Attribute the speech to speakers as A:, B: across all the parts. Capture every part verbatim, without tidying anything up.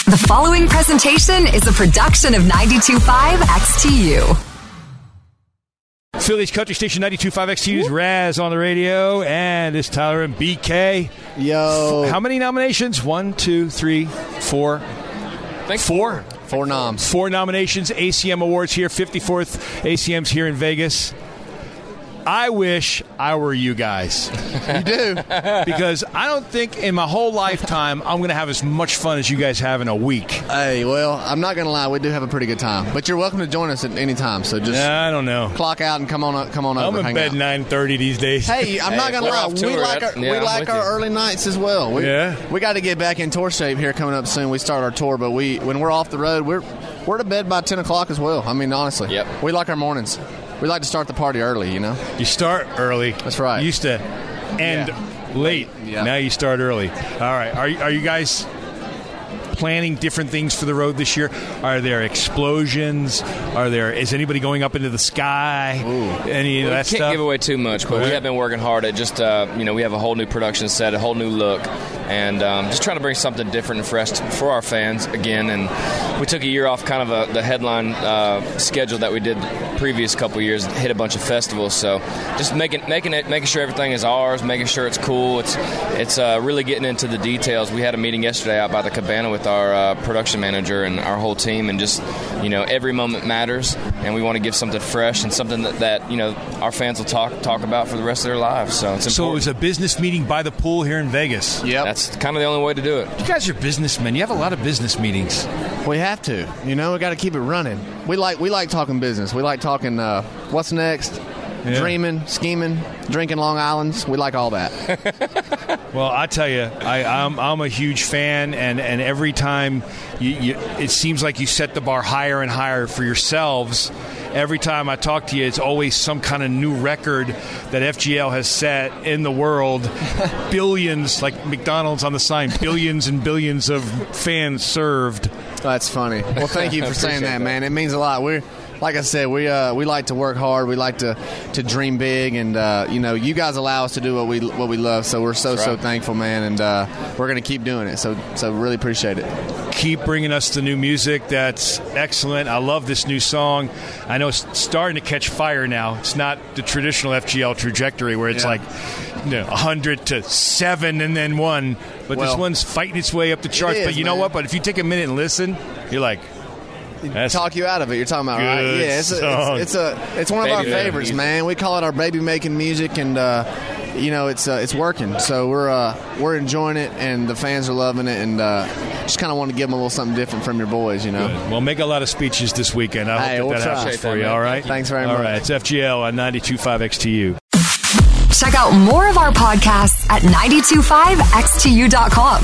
A: The following presentation is a production of ninety-two point five X T U.
B: Philly's Country Station ninety-two point five X T U's Raz on the radio, and it's Tyler and B K.
C: Yo.
B: How many nominations? One, two, three, four.
D: Thanks.
B: Four?
C: Four noms.
B: Four nominations. A C M Awards here. fifty-fourth A C M's here in Vegas. I wish I were you guys.
C: You do.
B: Because I don't think in my whole lifetime I'm going to have as much fun as you guys have in a week.
C: Hey, well, I'm not going to lie. We do have a pretty good time. But you're welcome to join us at any time. So just
B: I don't know.
C: Clock out and come on up, come on
B: I'm
C: over.
B: in
C: hang
B: bed
C: out.
B: nine thirty these days.
C: Hey, I'm
D: Hey,
C: not going to
D: we're
C: lie.
D: off
C: We
D: tour,
C: like our,
D: right? Yeah,
C: we
D: I'm
C: like
D: with
C: our
D: you.
C: early nights as well. We,
B: Yeah?
C: We got to get back in tour shape here coming up soon. We start our tour, but we when we're off the road, we're we're to bed by ten o'clock as well. I mean, honestly.
D: Yep.
C: We like our mornings. We like to start the party early, you know?
B: You start early.
C: That's right.
B: You used to end
C: Yeah.
B: late.
C: Yeah.
B: Now you start early. All right. Are you, are you guys planning different things for the road this year? Are there explosions? Are there? Is anybody going up into the sky?
C: Ooh.
B: Any of
D: We
B: that
D: can't
B: stuff?
D: give away too much, but
B: Right.
D: we have been working hard at just, uh, you know, we have a whole new production set, a whole new look, and um, just trying to bring something different and fresh for our fans again. And we took a year off kind of a, the headline uh, schedule that we did previous couple years, hit a bunch of festivals. So just making making it, making sure everything is ours, making sure it's cool. It's it's uh, really getting into the details. We had a meeting yesterday out by the Cabana with our uh, production manager and our whole team, and just, you know, every moment matters, and we want to give something fresh and something that, that you know, our fans will talk talk about for the rest of their lives. So it's important.
B: So it was a business meeting by the pool here in Vegas.
C: Yep.
D: That's kind of the only way to do it.
B: You guys are businessmen. You have a lot of business meetings.
C: We have to. You know, we got to keep it running. We like we like talking business. We like talking uh, what's next,
B: Yeah.
C: dreaming, scheming, drinking Long Islands. We like all that.
B: Well, I tell you, I, I'm I'm a huge fan, and, and every time you, you, it seems like you set the bar higher and higher for yourselves. Every time I talk to you, it's always some kind of new record that F G L has set in the world. Billions, like McDonald's on the sign, billions and billions of fans served.
C: That's funny. Well, thank you for saying
D: Appreciate
C: that,
D: that.
C: man. It means a lot. We're like I said, we uh, we like to work hard. We like to, to dream big, and uh, you know, you guys allow us to do what we what we love. So we're so
D: That's
C: so
D: right.
C: thankful, man, and uh, we're gonna keep doing it. So so really appreciate it.
B: Keep bringing us the new music. That's excellent. I love this new song. I know it's starting to catch fire now. It's not the traditional F G L trajectory where it's
C: Yeah.
B: like, you know, one hundred to seven and then one. But
C: Well,
B: this one's fighting its way up the charts.
C: is,
B: But you know
C: man.
B: what? But if you take a minute and listen, you're like, that's
C: Talk you out of it. You're talking about right?
B: Good
C: Yeah, it's a,
B: song.
C: it's, it's a it's one of
D: Baby
C: our
D: making
C: favorites,
D: music.
C: man. We call it our baby making music, and uh, you know, it's uh, it's working. So we're uh, we're enjoying it, and the fans are loving it, and uh, just kind of want to give them a little something different from your boys, you know.
B: good. Well, make a lot of speeches this weekend. I
C: Hey,
B: hope
C: we'll
B: that, that
C: try.
B: happens
D: Appreciate
B: for
D: that,
B: you,
D: man.
B: all right?
C: Thanks very
B: All
C: much.
B: right, it's F G L on ninety-two point five X T U.
A: Check out more of our podcasts at nine two five X T U dot com.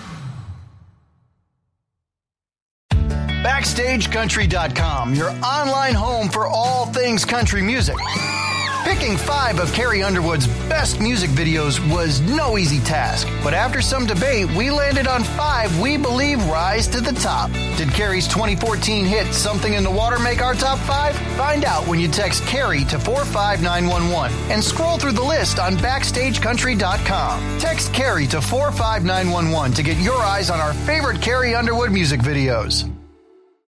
E: Backstage Country dot com, your online home for all things country music. Picking five of Carrie Underwood's best music videos was no easy task, but after some debate, we landed on five we believe rise to the top. Did Carrie's twenty fourteen hit Something in the Water make our top five? Find out when you text Carrie to four five nine one one and scroll through the list on Backstage Country dot com. Text Carrie to four five nine one one to get your eyes on our favorite Carrie Underwood music videos.